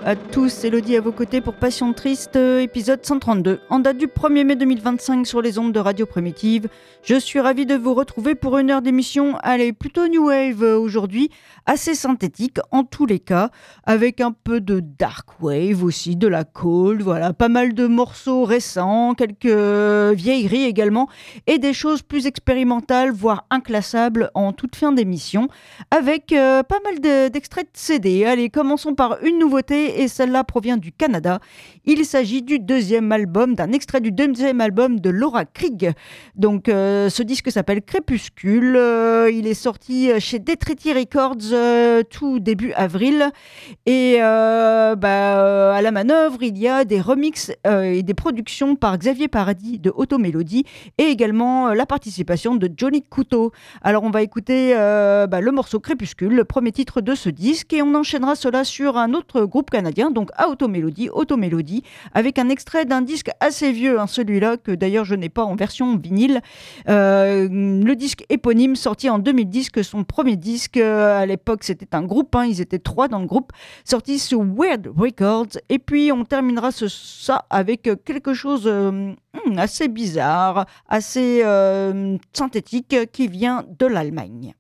à tous, Elodie à vos côtés pour Passion Triste, épisode 132, en date du 1er mai 2025 sur les ondes de Radio Primitive. Je suis ravie de vous retrouver pour une heure d'émission, allez, plutôt New Wave aujourd'hui, assez synthétique en tous les cas, avec un peu de Dark Wave aussi, de la Cold, voilà, pas mal de morceaux récents, quelques vieilleries également, et des choses plus expérimentales, voire inclassables en toute fin d'émission, avec pas mal d'extraits de CD. Allez, commençons par une nouveauté, et celle-là provient du Canada. Il s'agit d'un extrait du deuxième album de Laura Krieg. Donc, ce disque s'appelle Crépuscule. Il est sorti chez Detriti Records tout début avril. Et à la manœuvre, il y a des remixes et des productions par Xavier Paradis de Automélodie et également la participation de Johnny Couteau. Alors, on va écouter le morceau Crépuscule, le premier titre de ce disque, et on enchaînera cela sur un autre groupe canadien, donc à Automélodie, avec un extrait d'un disque assez vieux, celui-là, que d'ailleurs je n'ai pas en version vinyle. Le disque éponyme, sorti en 2010, son premier disque, à l'époque c'était un groupe, ils étaient 3 dans le groupe, sorti sur Weird Records, et puis on terminera ça avec quelque chose assez bizarre, assez synthétique, qui vient de l'Allemagne.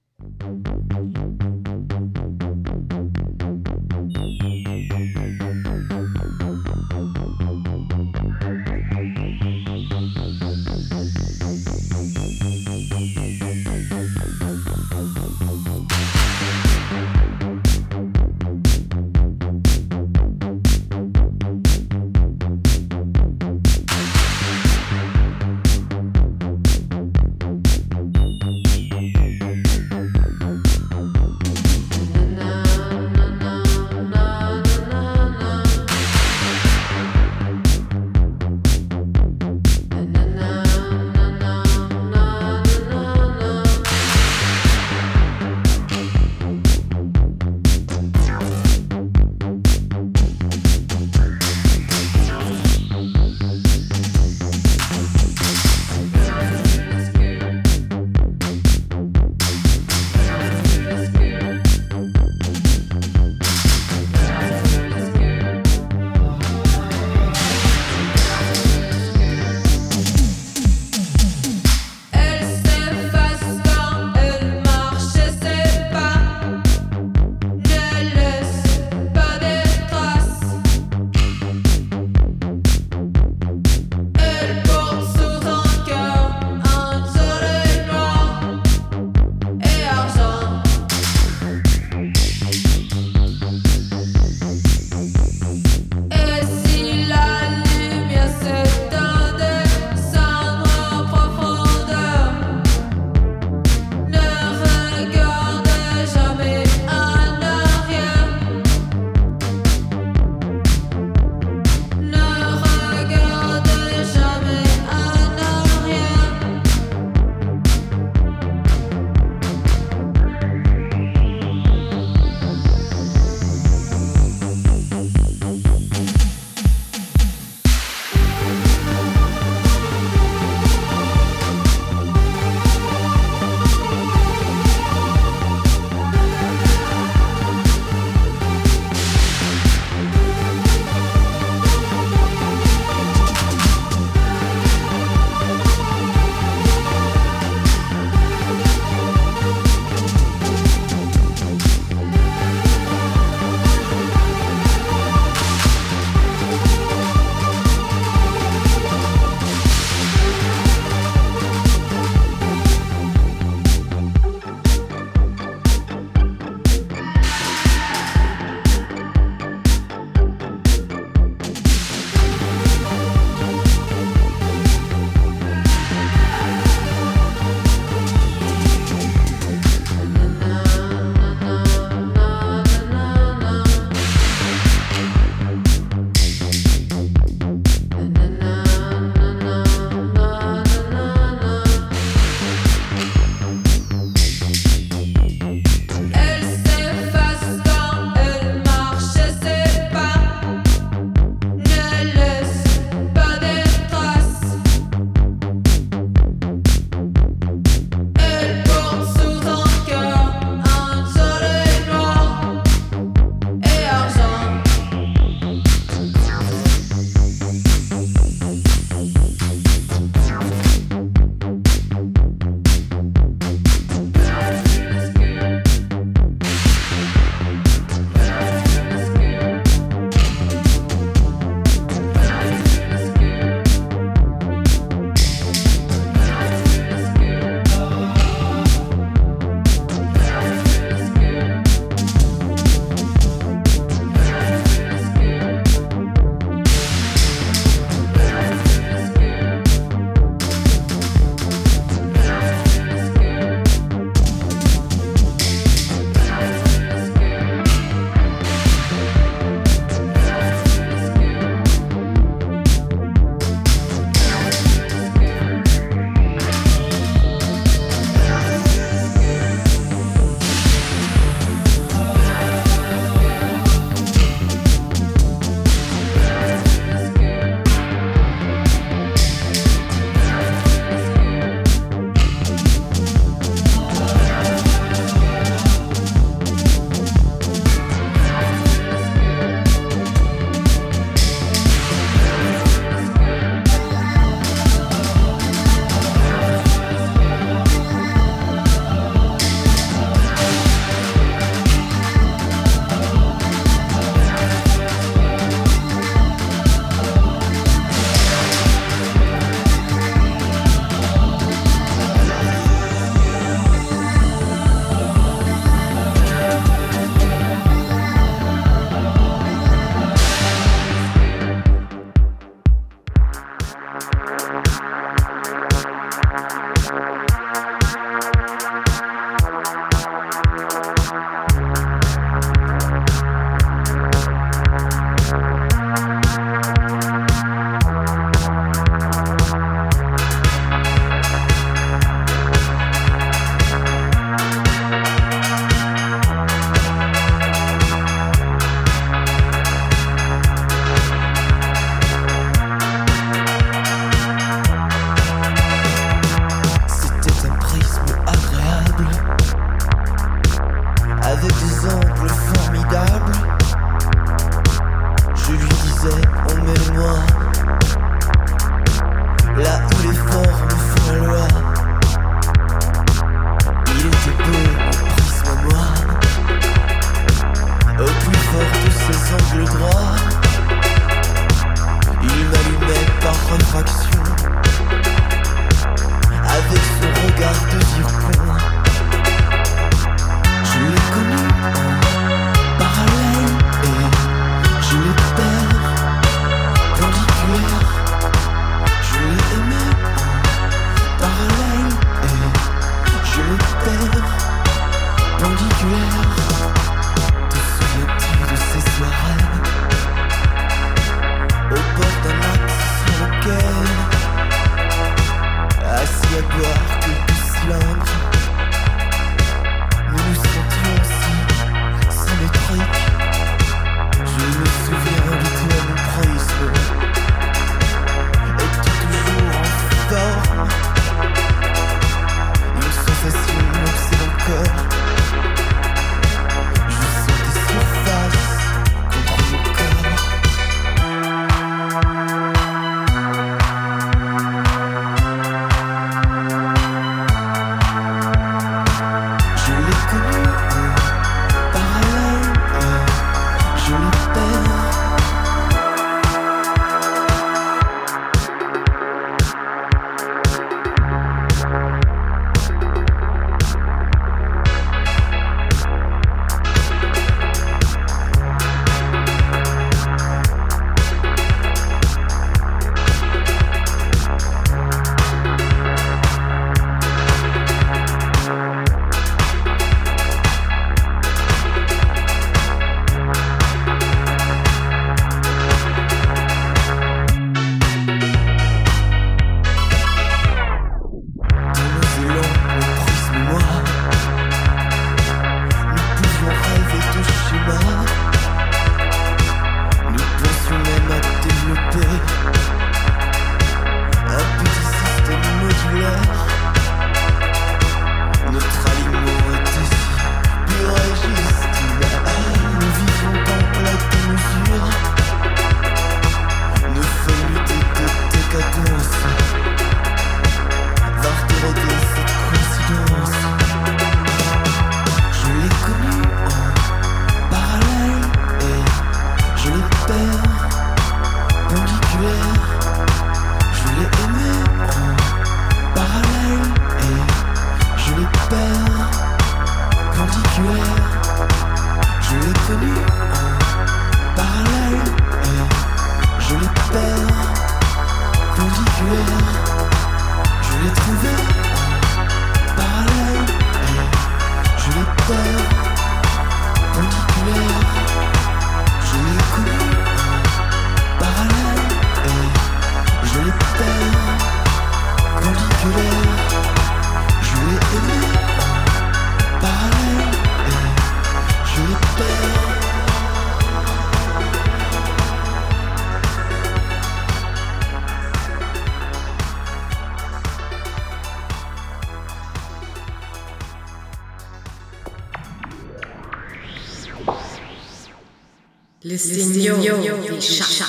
Le Seigneur des chats.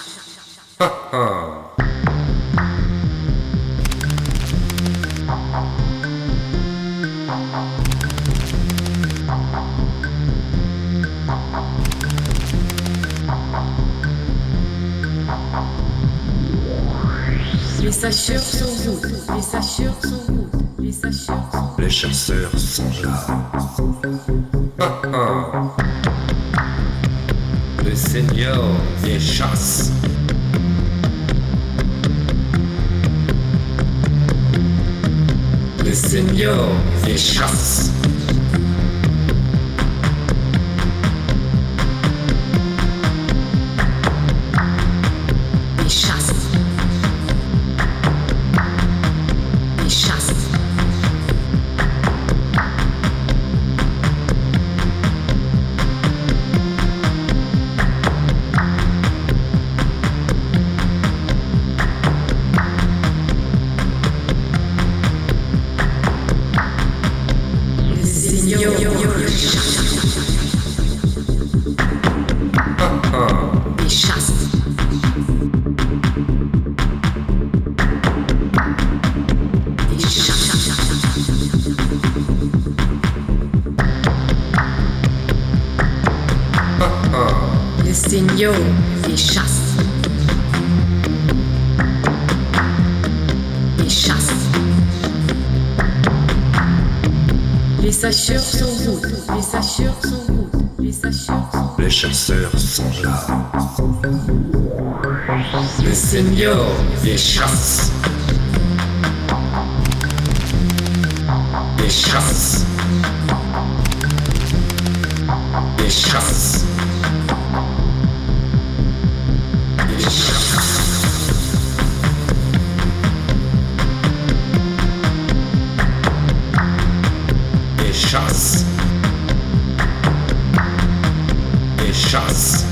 Les sacheurs sont routes, les sacheurs sont routes, les sacheurs sont... Les chasseurs sont là. Le Seigneur des chasses. Le Seigneur des chasses. Des chasses. Des chasses. Seigneur des chasses. Des chasses. Les sacheurs sont routes, les sacheurs sont routes, les sacheurs sont... Les chasseurs sont là. Le Seigneur des chasses. Des chasses. et chasse. Et chasse. Et chasse. Et chasse.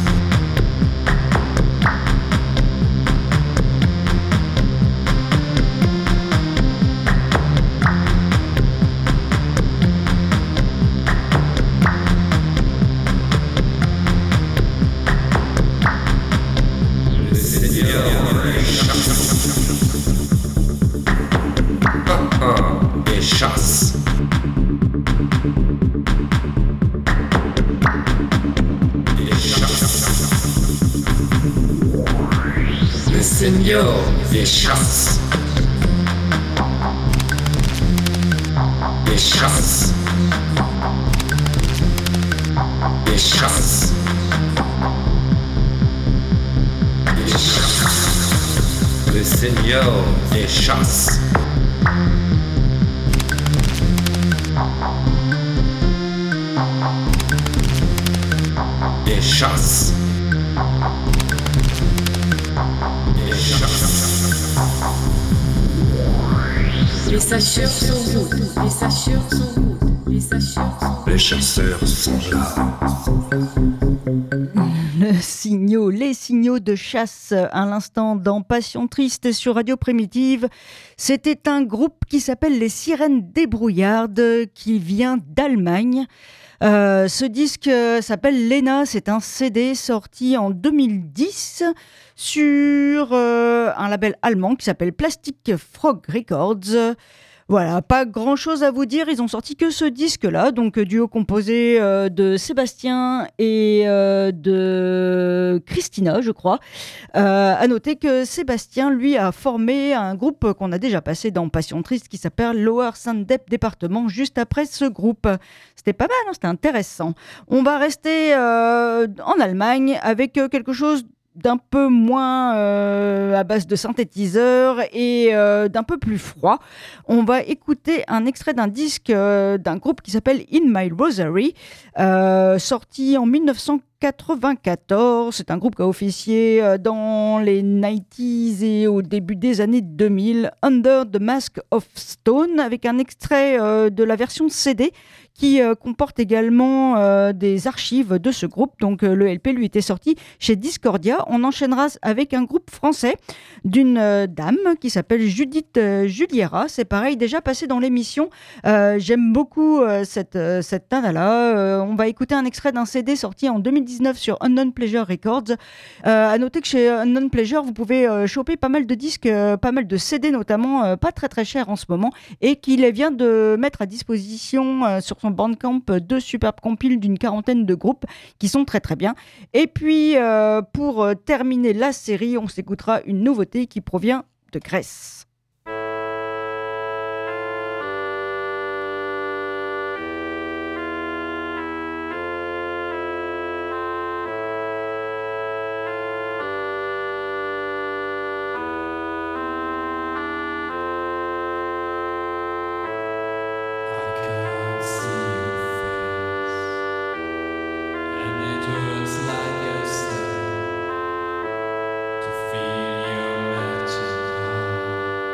Chasse. Et chasse. Le Seigneur des chasses. Des chasses. Des chasses. Des chasses. Le Seigneur des chasses. Des chasses. Des chasses. Les sacheurs sont routes, les sacheurs sont routes, les sacheurs sont... Les chasseurs sont là. Les signaux de chasse à l'instant dans Passion Triste sur Radio Primitive. C'était un groupe qui s'appelle les Sirènes Débrouillardes qui vient d'Allemagne. Ce disque s'appelle Lena, c'est un CD sorti en 2010 sur un label allemand qui s'appelle Plastic Frog Records. Voilà, pas grand chose à vous dire, ils ont sorti que ce disque-là, donc duo composé de Sébastien et de Christina, je crois. À noter que Sébastien, lui, a formé un groupe qu'on a déjà passé dans Passion Triste qui s'appelle Lower Sandep Département, juste après ce groupe. C'était pas mal, hein, c'était intéressant. On va rester en Allemagne avec quelque chose d'un peu moins à base de synthétiseurs et d'un peu plus froid. On va écouter un extrait d'un disque d'un groupe qui s'appelle In My Rosary, sorti en 1994. C'est un groupe qui a officié dans les 90s et au début des années 2000, Under the Mask of Stone, avec un extrait de la version CD qui comporte également des archives de ce groupe. Donc le LP lui était sorti chez Discordia. On enchaînera avec un groupe français d'une dame qui s'appelle Judith Juliera. C'est pareil, déjà passé dans l'émission. J'aime beaucoup cette nana-là. On va écouter un extrait d'un CD sorti en 2019 sur Unknown Pleasure Records. À noter que chez Unknown Pleasure, vous pouvez choper pas mal de disques, pas mal de CD notamment, pas très très chers en ce moment, et qu'il vient de mettre à disposition sur son Bandcamp deux superbes compiles d'une quarantaine de groupes qui sont très très bien. Et puis pour terminer la série, on s'écoutera une nouveauté qui provient de Grèce. Feel your magic heart.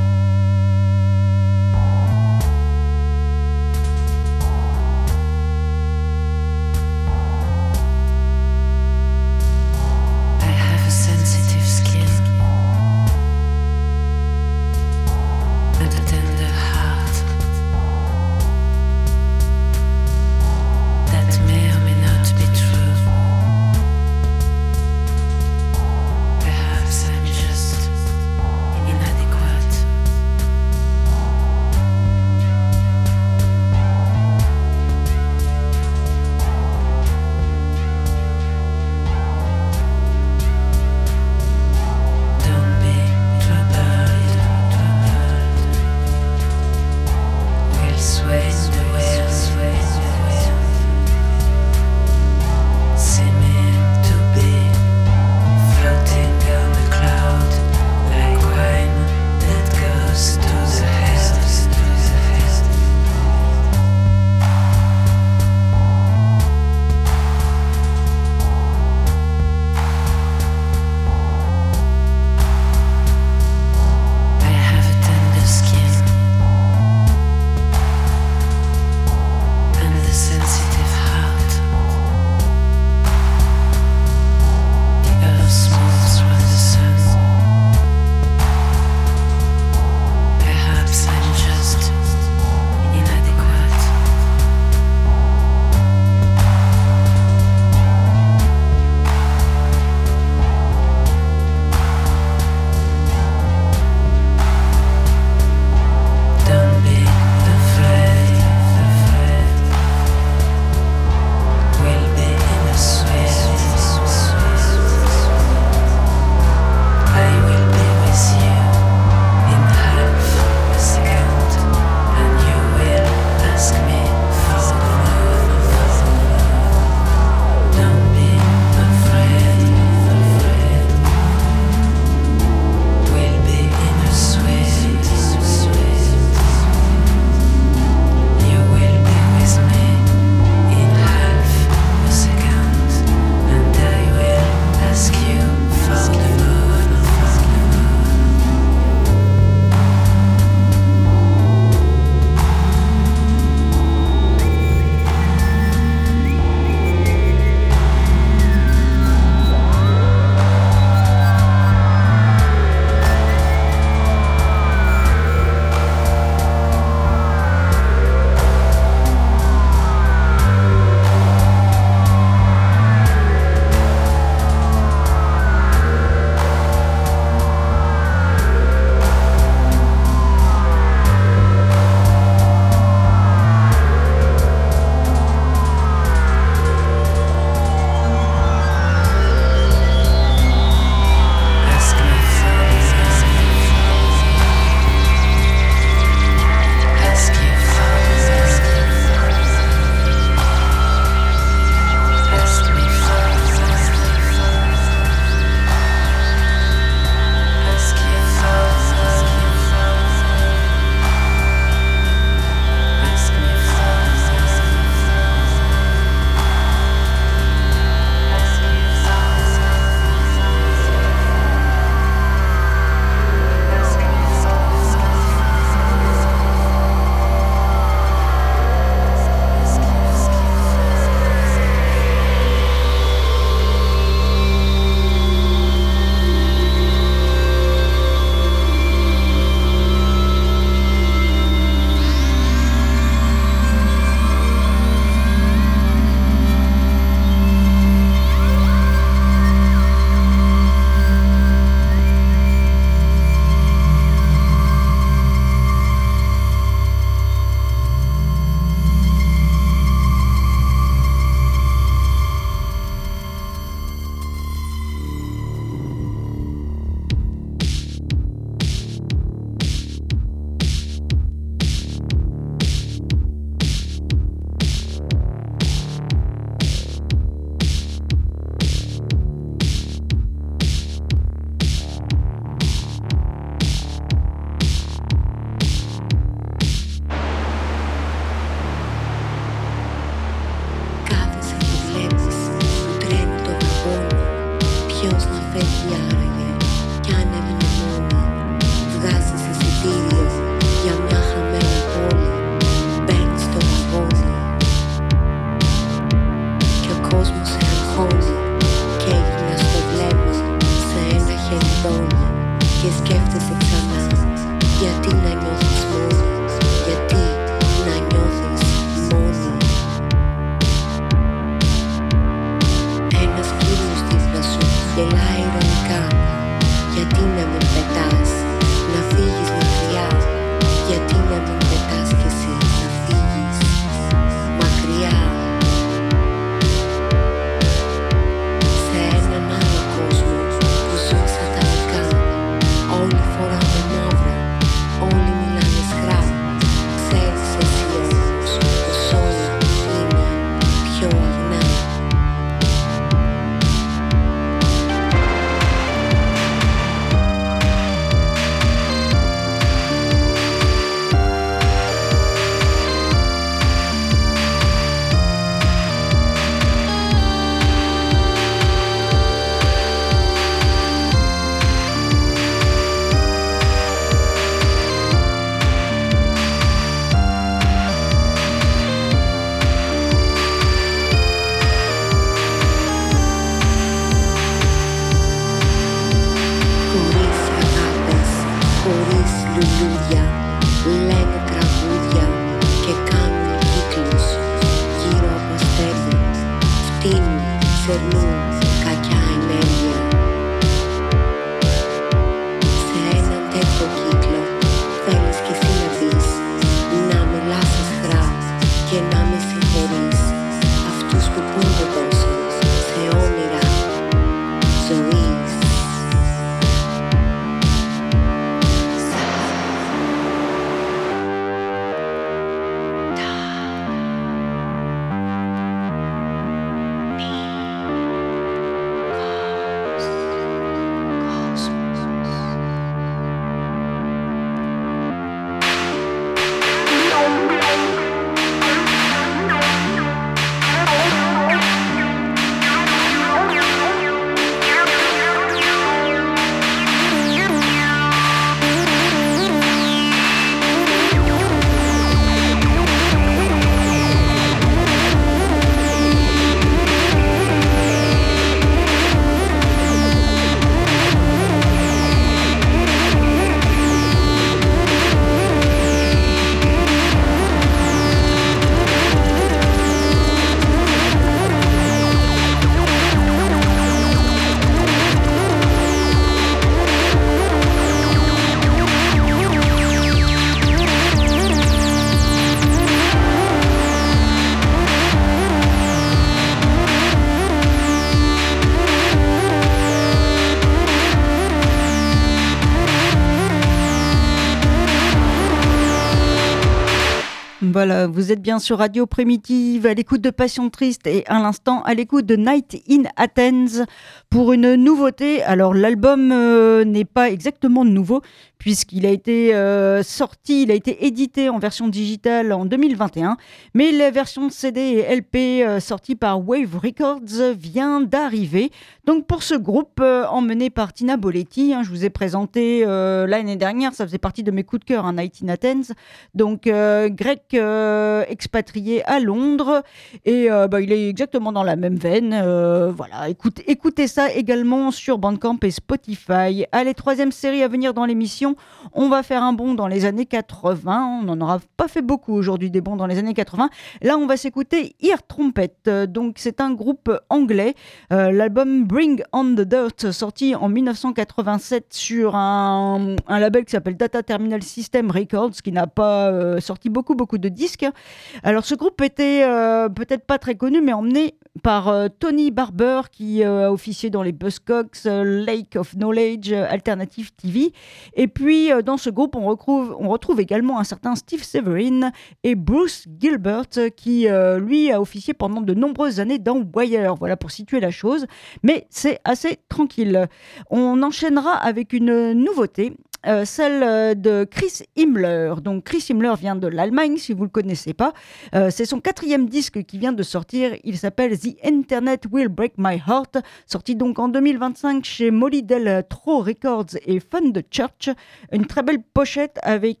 Voilà, vous êtes bien sur Radio Primitive, à l'écoute de Passion Triste et à l'instant à l'écoute de Night in Athens pour une nouveauté. Alors l'album n'est pas exactement nouveau puisqu'il a été sorti, il a été édité en version digitale en 2021, mais la version CD et LP sortie par Wave Records vient d'arriver. Donc pour ce groupe emmené par Tina Boletti, je vous ai présenté l'année dernière, ça faisait partie de mes coups de cœur, Night in Athens. Donc grec expatrié à Londres et il est exactement dans la même veine. Voilà, écoutez ça également sur Bandcamp et Spotify. Allez, troisième série à venir dans l'émission. On va faire un bond dans les années 80. On n'en aura pas fait beaucoup aujourd'hui des bonds dans les années 80. Là, on va s'écouter Ear Trumpet. Donc, c'est un groupe anglais. L'album Bring on the Dirt, sorti en 1987 sur un label qui s'appelle Data Terminal System Records, qui n'a pas sorti beaucoup de disques. Alors, ce groupe était peut-être pas très connu, mais emmené par Tony Barber, qui a officié dans les Buzzcocks, Lake of Knowledge, Alternative TV. Et puis, dans ce groupe, on retrouve également un certain Steve Severin et Bruce Gilbert, qui, lui, a officié pendant de nombreuses années dans Wire. Voilà, pour situer la chose. Mais c'est assez tranquille. On enchaînera avec une nouveauté. Celle de Chris Himmler. Donc Chris Himmler vient de l'Allemagne, si vous ne le connaissez pas. C'est son 4e disque qui vient de sortir. Il s'appelle The Internet Will Break My Heart, sorti donc en 2025 chez Molly Del Tro Records et Fun the Church. Une très belle pochette avec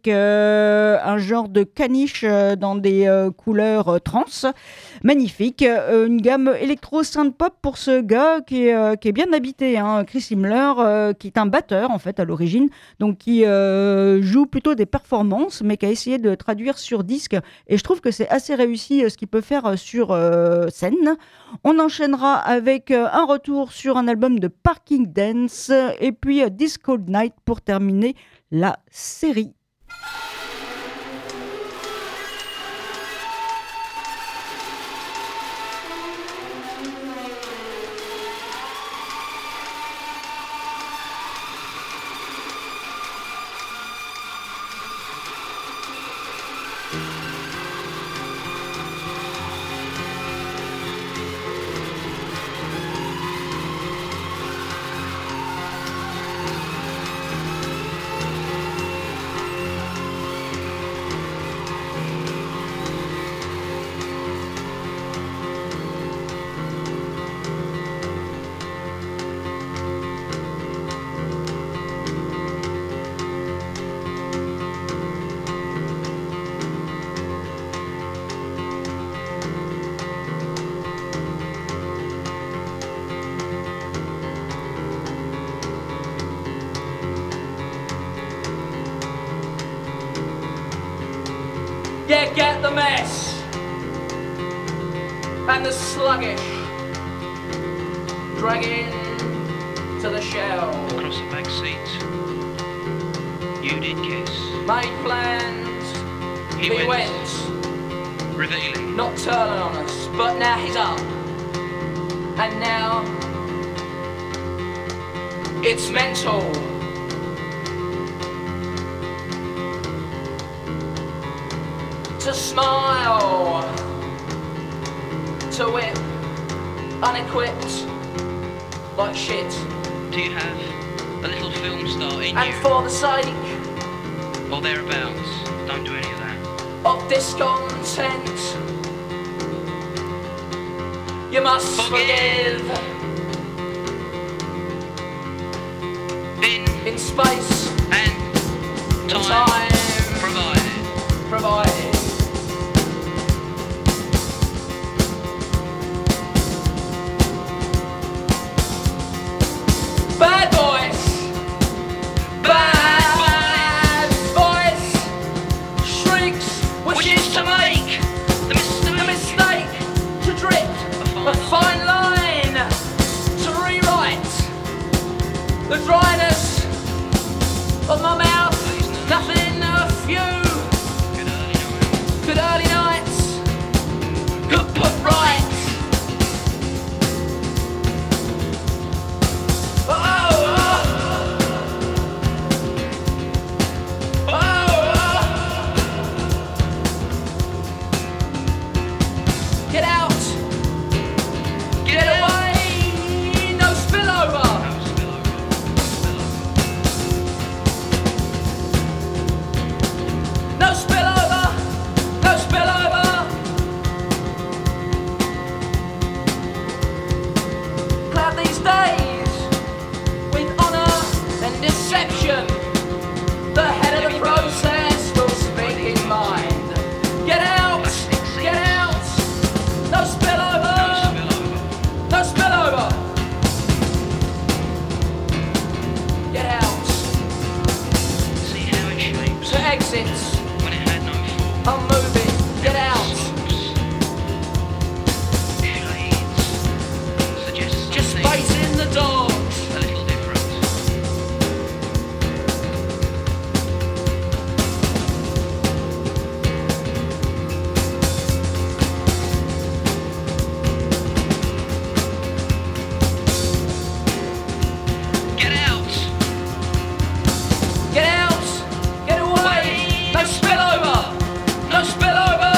un genre de caniche dans des couleurs trans. Magnifique. Une gamme électro-synth-pop pour ce gars qui est bien habité. Chris Himmler, qui est un batteur en fait à l'origine. Donc qui joue plutôt des performances, mais qui a essayé de traduire sur disque. Et je trouve que c'est assez réussi ce qu'il peut faire sur scène. On enchaînera avec un retour sur un album de Parking Dance et puis This Cold Night pour terminer la série. Yeah, get the mess and the sluggish dragging to the shell. Across the back seat, you did kiss. Made plans, He went, revealing. not turning on us, but now he's up, and now it's mental. To smile, to whip, unequipped, like shit. Do you have a little film star in And you? for the sake Or thereabouts? Don't do any of that. of discontent, you must forgive. In space and and time, time provided. Bad boys, bad boys, shrieks, wishes to make the mistake to drift a fine line to rewrite the dryness of my mouth. Nothing of you. Good early nights, good put right. No spillover, no spillover. Cloud these days with honour and deception. The head of the process will speak his mind. Get out, get out. No spillover, no spillover. Get out. See how it shapes To exits when it had no form. are moving. Get out. Shades suggest Just something space in the dogs. a little different. Get out! Get out. Get away. No spillover. No spillover.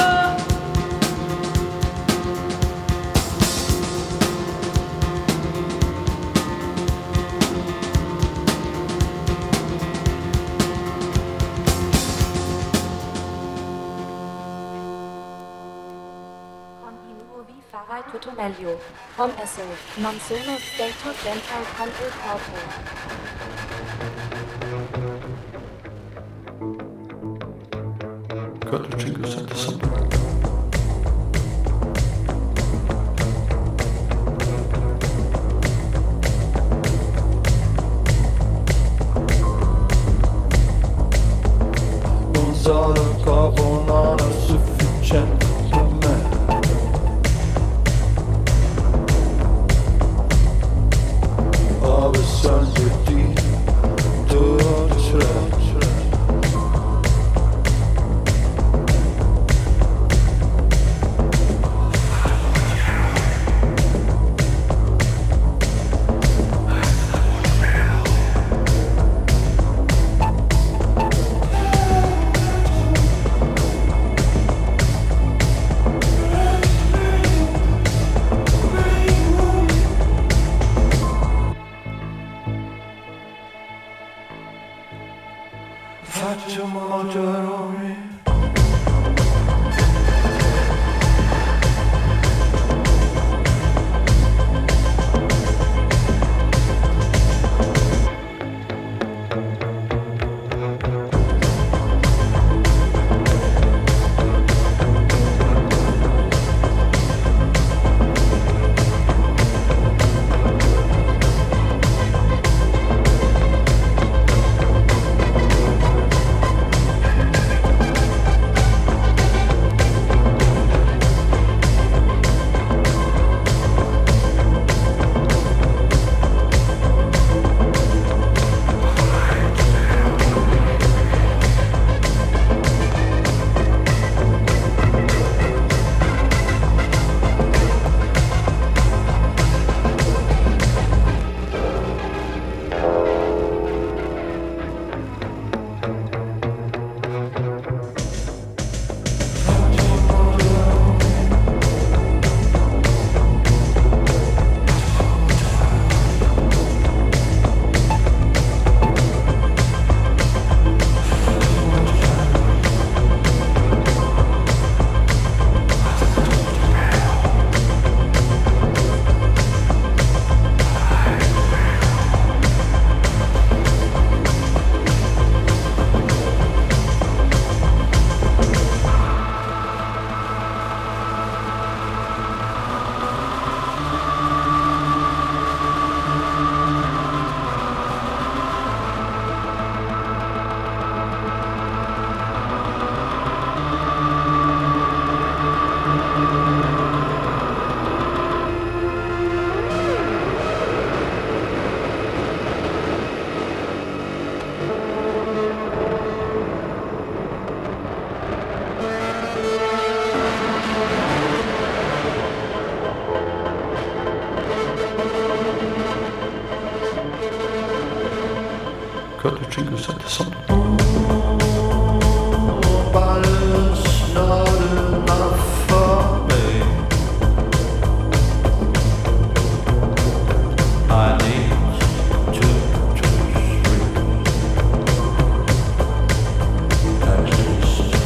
Continuo vi farai tutto meglio. From Esso, non sono stato dentro con il corpo. Got the 560. Non sono capo, non è sufficiente per me. Ho bisogno di torture. Faccio motoroni. Got the 560. But it's not enough for me. I need to sleep. At least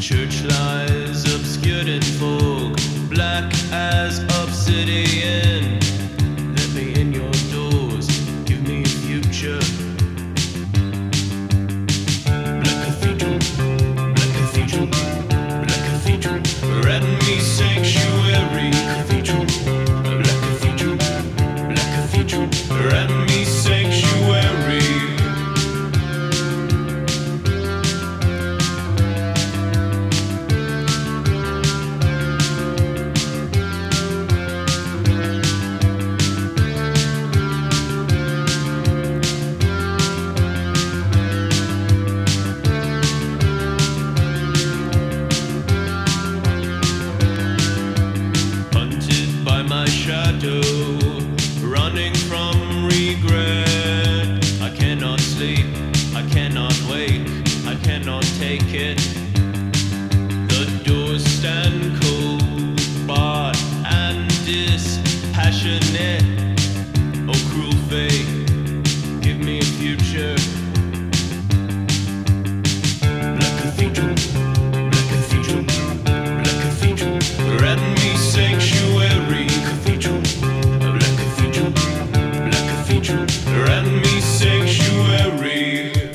church lies obscured in fog, black as obsidian. Let me in your doors, give me a future. Black cathedral, black cathedral, black cathedral, grant me sanctuary. Cathedral, black cathedral, black cathedral, grant me sanctuary. Running from regret, I cannot sleep, I cannot wake, I cannot take it. The doors stand cold, barred and dispassionate. Oh cruel fate, give me a future. Black cathedral, black cathedral, black cathedral, grant me sanctuary. Cathedral, black cathedral, black cathedral, grant me sanctuary.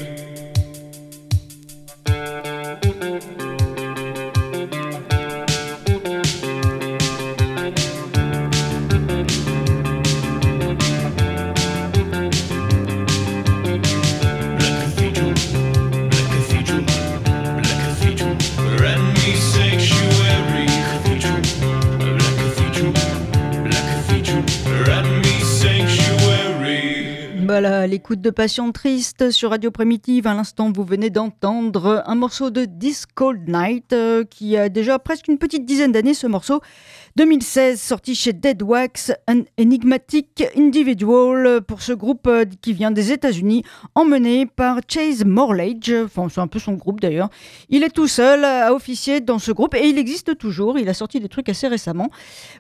Voilà, l'écoute de Passion Triste sur Radio Primitive. À l'instant, vous venez d'entendre un morceau de This Cold Night qui a déjà presque une petite dizaine d'années, ce morceau. 2016, sorti chez Dead Wax, un Enigmatic Individual pour ce groupe qui vient des États-Unis, emmené par Chase Morlage. Enfin, c'est un peu son groupe d'ailleurs. Il est tout seul à officier dans ce groupe et il existe toujours. Il a sorti des trucs assez récemment.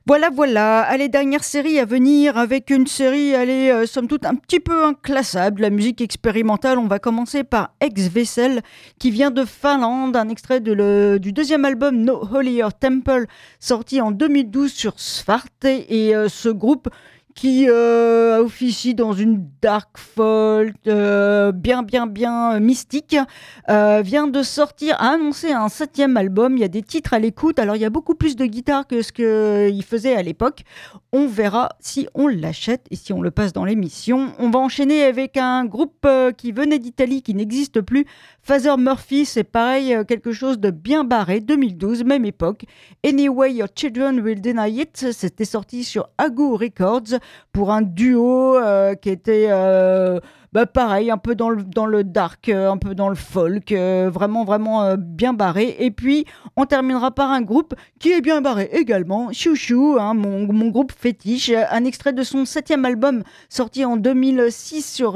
Voilà. Allez, dernière série à venir avec une série, somme toute, un petit peu inclassable. La musique expérimentale, on va commencer par Ex-Vessel qui vient de Finlande. Un extrait du deuxième album No Holier Temple, sorti en 2012 sur Svarte, et ce groupe qui officie dans une dark folk bien mystique, vient de sortir, a annoncé un 7e album. Il y a des titres à l'écoute, alors il y a beaucoup plus de guitare que ce qu'il faisait à l'époque. On verra si on l'achète et si on le passe dans l'émission. On va enchaîner avec un groupe qui venait d'Italie, qui n'existe plus, Father Murphy. C'est pareil, quelque chose de bien barré, 2012, même époque. Anyway Your Children Will Deny It, c'était sorti sur Agu Records pour un duo qui était pareil, un peu dans le dark, un peu dans le folk, vraiment bien barré. Et puis on terminera par un groupe qui est bien barré également, Chouchou, mon groupe fétiche, un extrait de son 7e album sorti en 2006 sur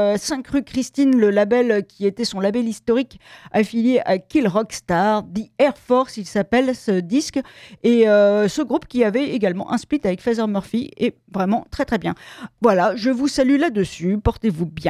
5 rue Christine, le label qui était son label historique affilié à Kill Rock Star, The Air Force, il s'appelle ce disque, et ce groupe qui avait également un split avec Father Murphy est vraiment très très bien. Voilà, je vous salue là-dessus, portez-vous bien.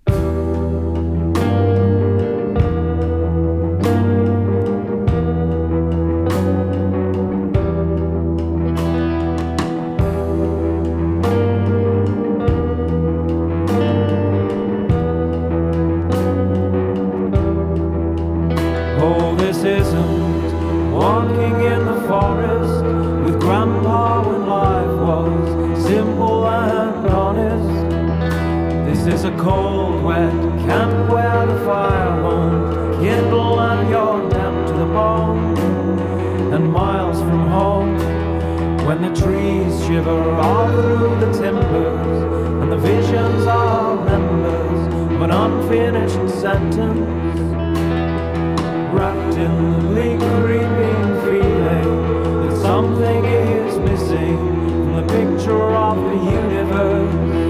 Oh, this isn't walking in the forest with Grandpa when life was simple and honest. This is a cold, wet camp where the fire won't kindle and you're damp to the bone. And miles from home, when the trees shiver all through the timbers, and the visions are members of an unfinished sentence, wrapped in the bleak, creeping feeling that something is missing from the picture of the universe.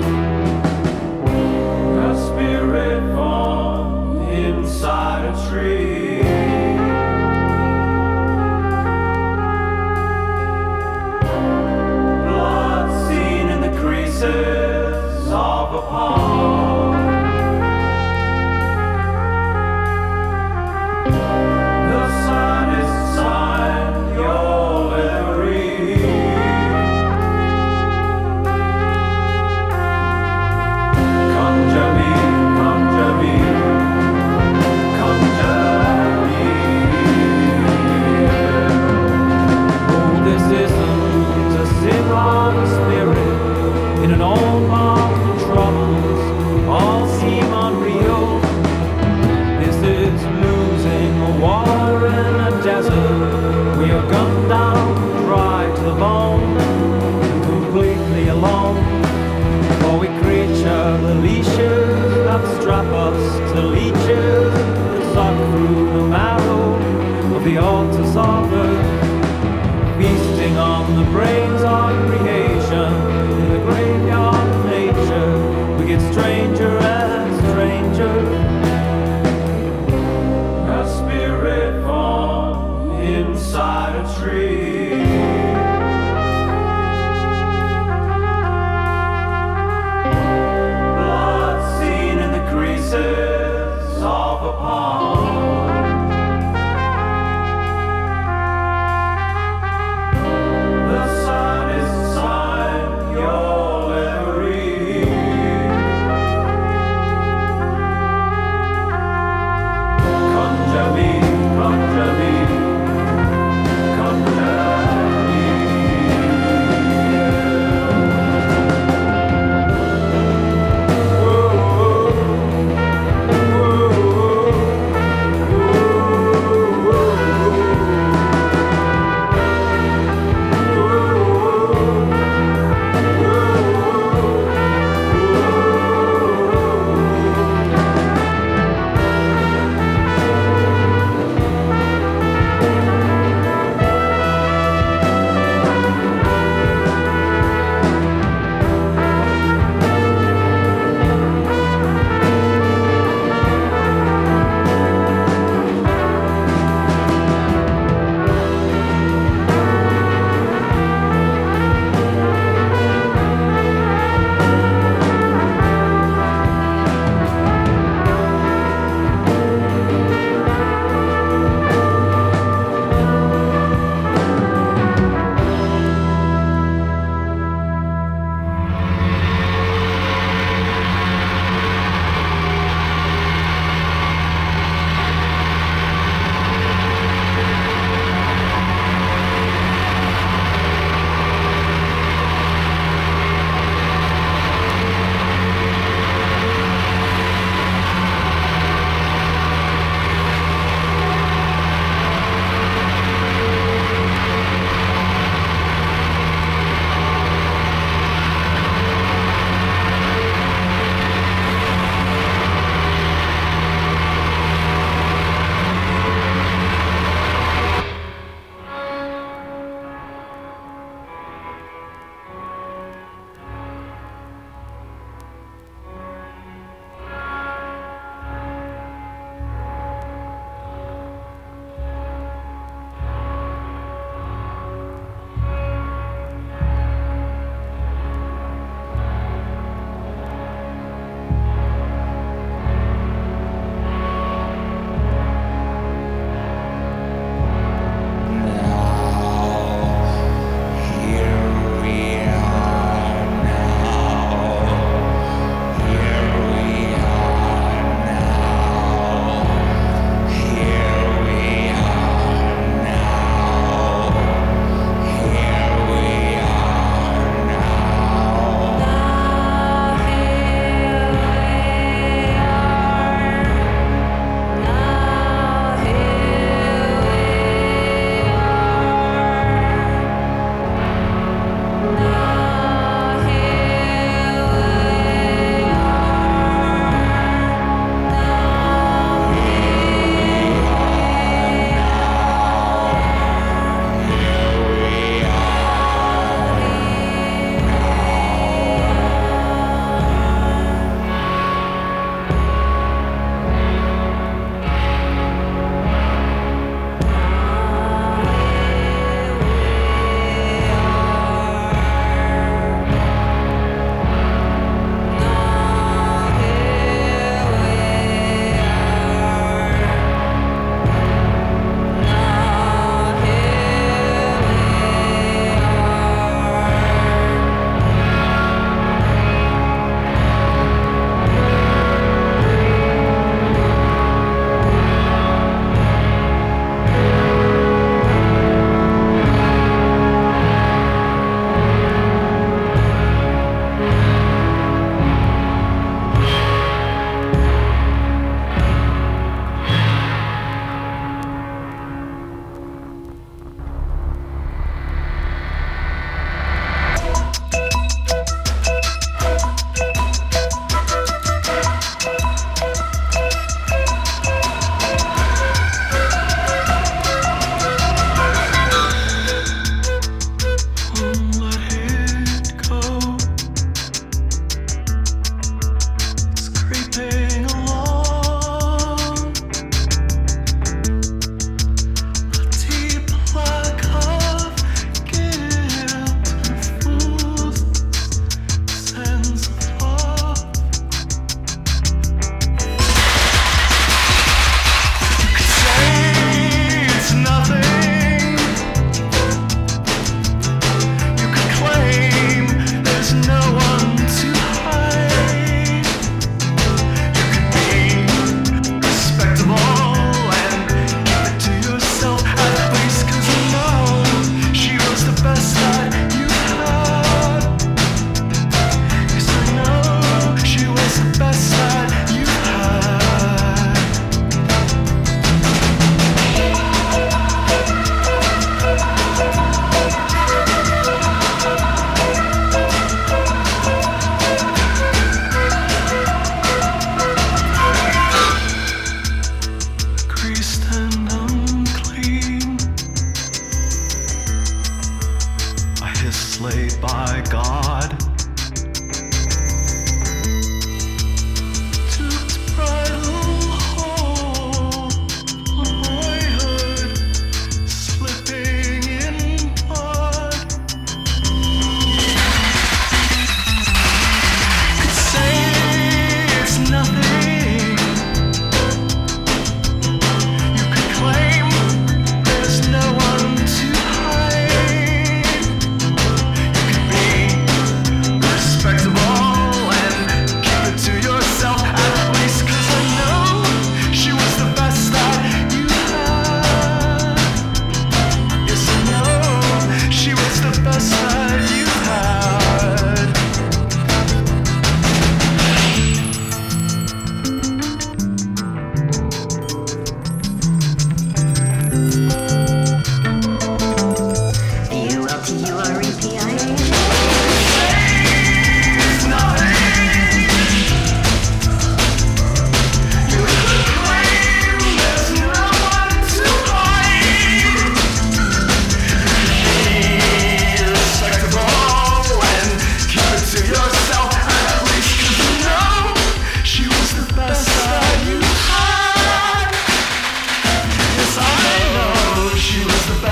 A spirit formed inside a tree, blood seen in the creases of a palm.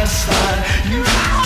satisfied. You